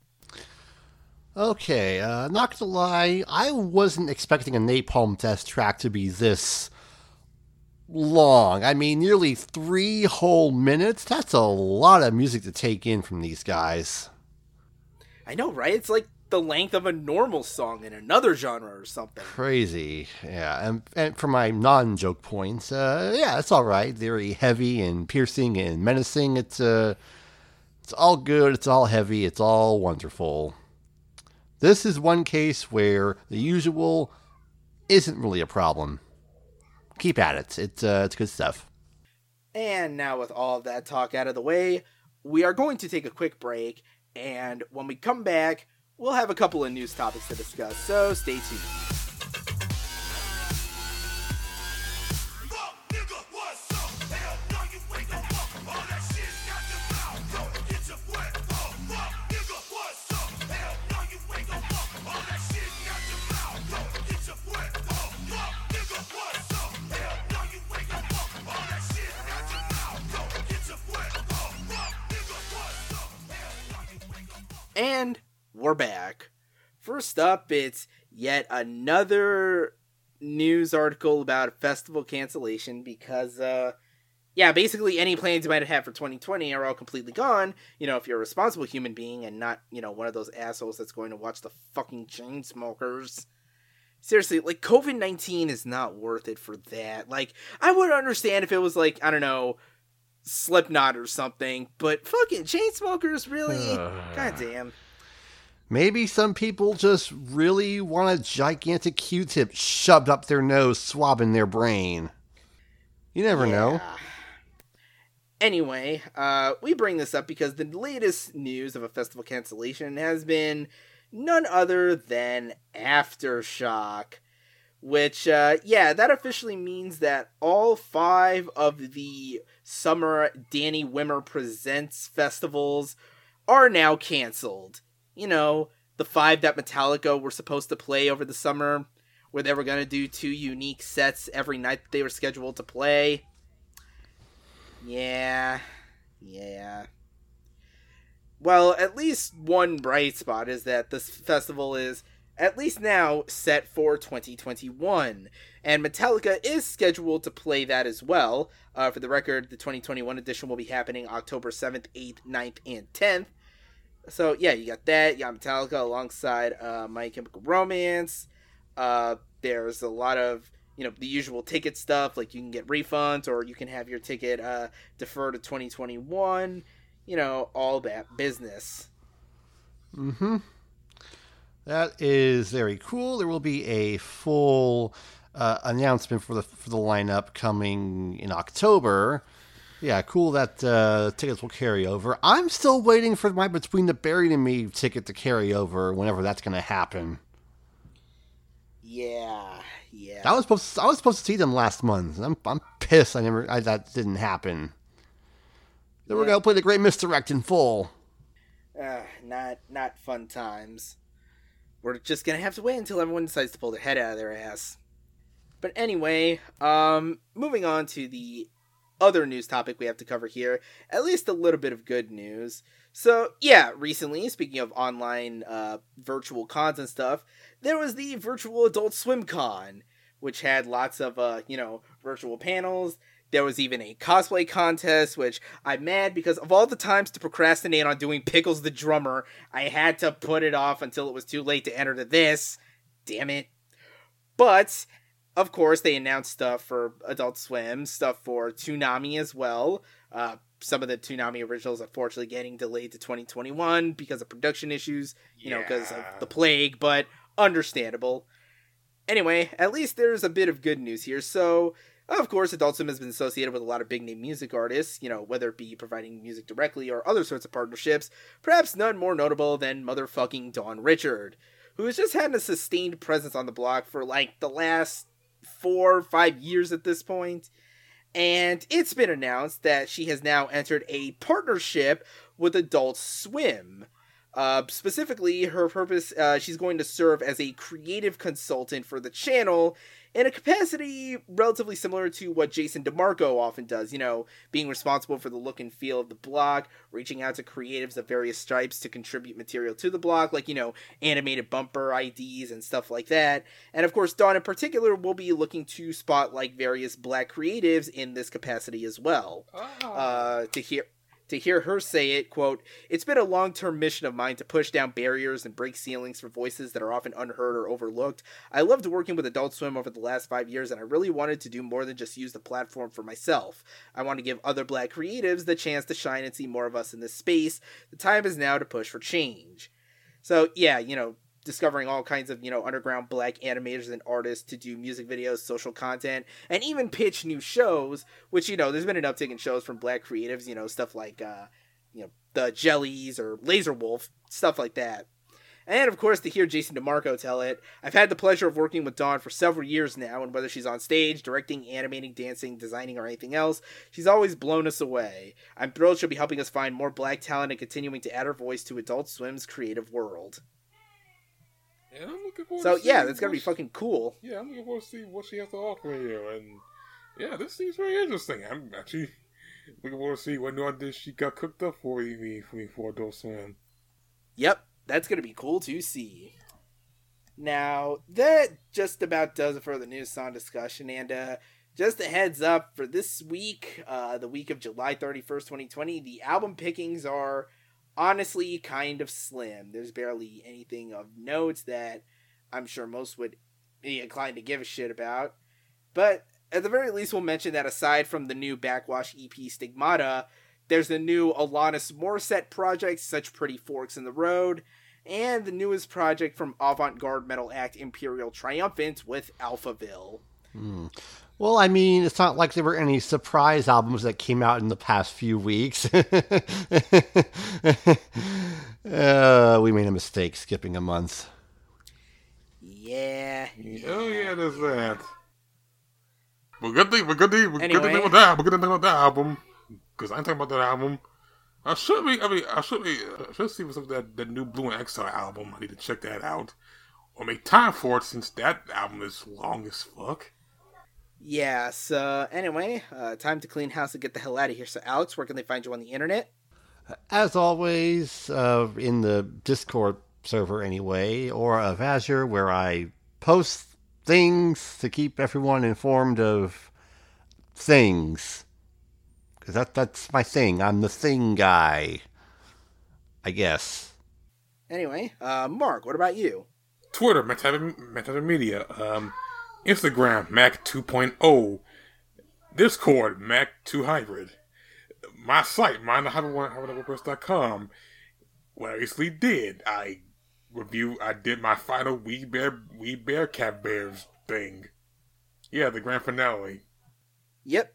Okay, uh, not gonna lie, I wasn't expecting a Napalm Death track to be this long. I mean, nearly three whole minutes? That's a lot of music to take in from these guys. I know, right? It's like the length of a normal song in another genre or something. Crazy, yeah. And, and for my non-joke points, uh, yeah, it's all right. Very heavy and piercing and menacing. It's uh, it's all good. It's all heavy. It's all wonderful. This is one case where the usual isn't really a problem. Keep at it. It's uh, it's good stuff. And now with all of that talk out of the way, we are going to take a quick break. And when we come back, we'll have a couple of news topics to discuss, so stay tuned. And we're back. First up, it's yet another news article about festival cancellation because, uh, yeah, basically any plans you might have had for twenty twenty are all completely gone, you know, if you're a responsible human being and not, you know, one of those assholes that's going to watch the fucking Chainsmokers. Seriously, like, covid nineteen is not worth it for that. Like, I would understand if it was, like, I don't know, Slipknot or something, but fucking Chainsmokers, really? Goddamn. Maybe some people just really want a gigantic Q-tip shoved up their nose, swabbing their brain. You never yeah. know. Anyway, uh, we bring this up because the latest news of a festival cancellation has been none other than Aftershock. Which, uh, yeah, that officially means that all five of the summer Danny Wimmer Presents festivals are now canceled. You know, the five that Metallica were supposed to play over the summer, where they were going to do two unique sets every night that they were scheduled to play. Yeah, yeah. Well, at least one bright spot is that this festival is, at least now, set for twenty twenty-one. And Metallica is scheduled to play that as well. Uh, for the record, the twenty twenty-one edition will be happening October seventh, eighth, ninth, and tenth. So, yeah, you got that. You got Metallica alongside uh, My Chemical Romance. Uh, there's a lot of, you know, the usual ticket stuff. Like, you can get refunds or you can have your ticket uh, deferred to twenty twenty-one. You know, all that business. Mm-hmm. That is very cool. There will be a full uh, announcement for the for the lineup coming in October. Yeah, cool that uh, tickets will carry over. I'm still waiting for my Between the Buried and Me ticket to carry over whenever that's going to happen. Yeah, yeah. I was supposed to, I was supposed to see them last month. I'm I'm pissed. I never I, that didn't happen. They were yeah. going to play The Great Misdirect in full. Uh, not not fun times. We're just gonna have to wait until everyone decides to pull their head out of their ass. But anyway, um, moving on to the other news topic we have to cover here, at least a little bit of good news. So, yeah, recently, speaking of online uh, virtual cons and stuff, there was the Virtual Adult Swim Con, which had lots of, uh, you know, virtual panels. There was even a cosplay contest, which I'm mad because of all the times to procrastinate on doing Pickles the Drummer, I had to put it off until it was too late to enter to this. Damn it. But, of course, they announced stuff for Adult Swim, stuff for Toonami as well. Uh, some of the Toonami originals unfortunately getting delayed to twenty twenty-one because of production issues, you yeah. know, because of the plague, but understandable. Anyway, at least there's a bit of good news here. So, of course, Adult Swim has been associated with a lot of big-name music artists, you know, whether it be providing music directly or other sorts of partnerships, perhaps none more notable than motherfucking Dawn Richard, who has just had a sustained presence on the block for, like, the last four or five years at this point. And it's been announced that she has now entered a partnership with Adult Swim. Uh, specifically, her purpose, uh, she's going to serve as a creative consultant for the channel in a capacity relatively similar to what Jason DeMarco often does, you know, being responsible for the look and feel of the blog, reaching out to creatives of various stripes to contribute material to the blog, like, you know, animated bumper I Ds and stuff like that. And of course, Dawn in particular will be looking to spotlight various black creatives in this capacity as well. Oh. Uh, to hear... To hear her say it, quote, "It's been a long-term mission of mine to push down barriers and break ceilings for voices that are often unheard or overlooked. I loved working with Adult Swim over the last five years, and I really wanted to do more than just use the platform for myself. I want to give other black creatives the chance to shine and see more of us in this space. The time is now to push for change." So, yeah, you know, discovering all kinds of, you know, underground black animators and artists to do music videos, social content, and even pitch new shows, which, you know, there's been an uptick in shows from black creatives, you know, stuff like, uh, you know, the Jellies or Laser Wolf, stuff like that. And, of course, to hear Jason DeMarco tell it, "I've had the pleasure of working with Dawn for several years now, and whether she's on stage, directing, animating, dancing, designing, or anything else, she's always blown us away. I'm thrilled she'll be helping us find more black talent and continuing to add her voice to Adult Swim's creative world." And I'm looking forward so, to yeah, that's going to be fucking cool. Yeah, I'm looking forward to see what she has to offer here. And, yeah, this seems very interesting. I'm actually looking forward to see what new ideas she got cooked up for me for, for Adult Swim. Yep, that's going to be cool to see. Now, that just about does it for the news song discussion, and uh, just a heads up for this week, uh, the week of July thirty-first, twenty twenty, the album pickings are honestly kind of slim. There's barely anything of note that I'm sure most would be inclined to give a shit about. But at the very least, we'll mention that aside from the new Backwash E P Stigmata, there's the new Alanis Morissette project, Such Pretty Forks in the Road, and the newest project from avant-garde metal act Imperial Triumphant with Alphaville. Hmm. Well, I mean, it's not like there were any surprise albums that came out in the past few weeks. uh, we made a mistake skipping a month. Yeah. Oh yeah, there's that. But good thing, but good thing, but Anyway. good thing about that. But good thing about that album, because I ain't talking about that album. I should be. I mean, I should be. I should see what's up with that that new Blue and Exile album. I need to check that out, or make time for it since that album is long as fuck. Yeah, so anyway, uh, time to clean house and get the hell out of here. So Alex, where can they find you on the internet? As always, uh, in the Discord server anyway, or of Azure, where I post things to keep everyone informed of things. Because that, that's my thing. I'm the thing guy. I guess. Anyway, uh, Mark, what about you? Twitter, Metadata Media. Um, Instagram, Mac two point oh. Discord, Mac two Hybrid. My site, mind the wordpress dot com. What I recently did, I review, I did my final We Bear, We Bear Cat Bears thing. Yeah, the grand finale. Yep.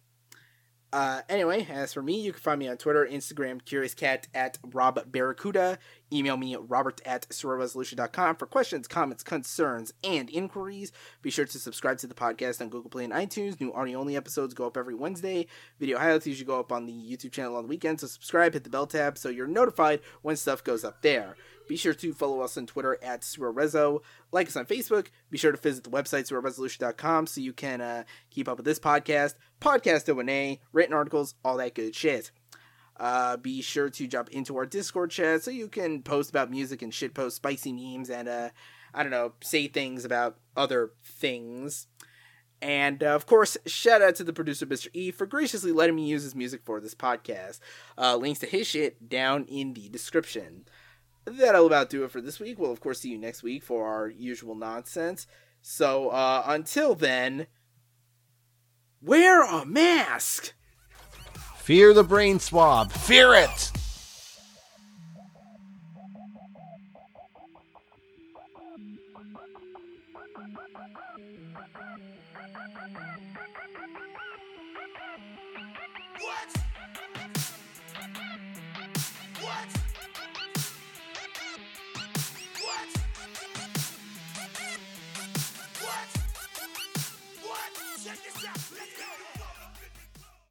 Uh, anyway, as for me, you can find me on Twitter, Instagram, CuriousCat, at Rob Barracuda. Email me at robert at surrealresolution dot com for questions, comments, concerns, and inquiries. Be sure to subscribe to the podcast on Google Play and iTunes. New audio-only episodes go up every Wednesday. Video highlights usually go up on the YouTube channel on the weekend, so subscribe, hit the bell tab so you're notified when stuff goes up there. Be sure to follow us on Twitter at SurrealRezo. Like us on Facebook. Be sure to visit the website, surreal resolution dot com, so you can uh, keep up with this podcast, podcast O and A, written articles, all that good shit. Uh, be sure to jump into our Discord chat so you can post about music and shitpost spicy memes and, uh, I don't know, say things about other things. And, uh, of course, shout out to the producer, Mister E, for graciously letting me use his music for this podcast. Uh, links to his shit down in the description. That'll about do it for this week. We'll, of course, see you next week for our usual nonsense. So, uh, until then, wear a mask! Fear the brain swab. Fear it! Check this out. Let's go.